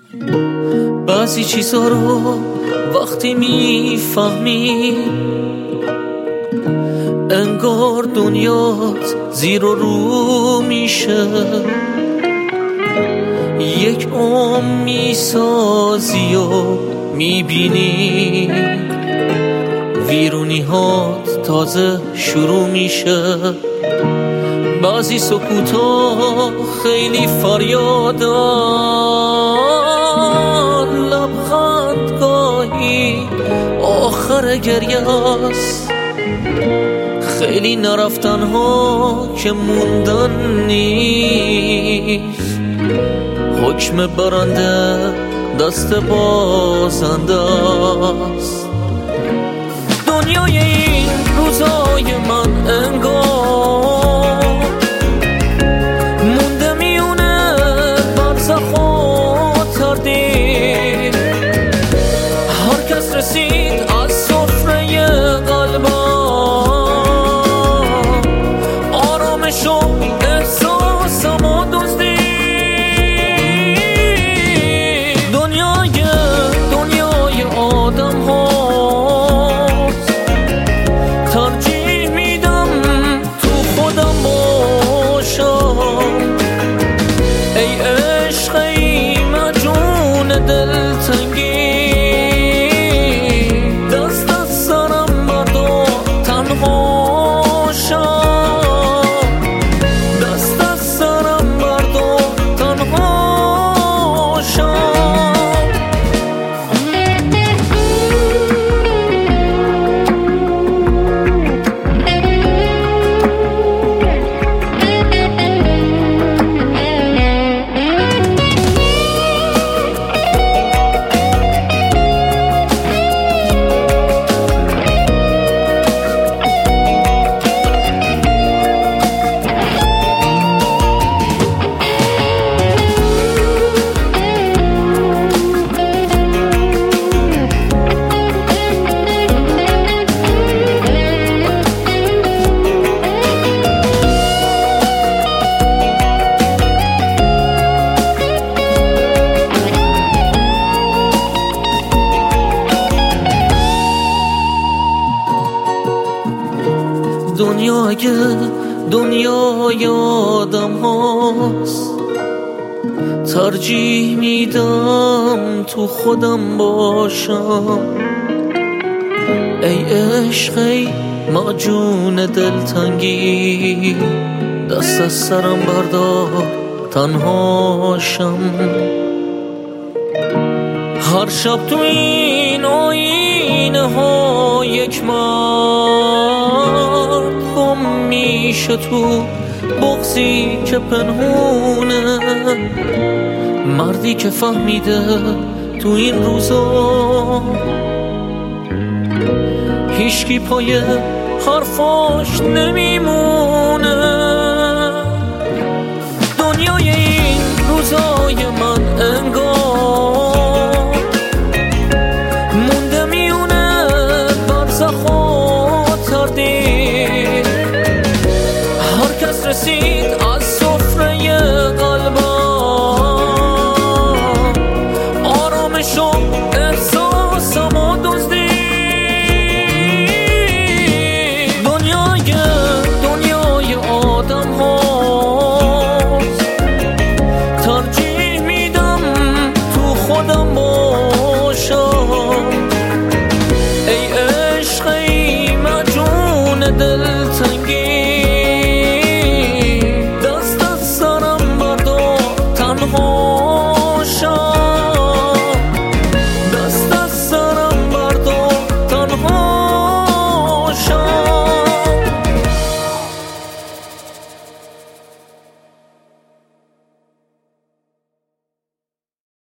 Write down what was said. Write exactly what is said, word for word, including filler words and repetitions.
بعضی چیزا رو وقتی میفهمی انگار دنیات زیر و رو میشه، یک عمر میسازی و میبینی ویرونی‌هات تازه شروع میشه. بعضی سکوتا خیلی فریادن، لبخند گاهی آخر گریه است. خیلی نرفتن ها که موندن نیست، حکم برنده دست بازنده است. دنیای این روزای من انگار مونده میونه برزخ و تردید. هر کس رسید از سفره قلبم، آرامش و احساسم و دزدید. دنیای دنیای آدم هاست، ترجیح میدم تو خودم باشم. ای عشق ای مجنون دلتنگی، دست از سرم بردار تنها شم. دست از سرم بردار تنها شم. دنیا اگه دنیای آدم هاست، ترجیح میدم تو خودم باشم. ای عشق ای مجنون دلتنگی، دست از سرم بردار تنها شم. هر شب تو این آینه ها یک مرد گم میشه تو بغضی که پنهونه. مردی که فهمیده تو این روزا هیچکی پای حرفاش نمیمونه. دنیای این روزای من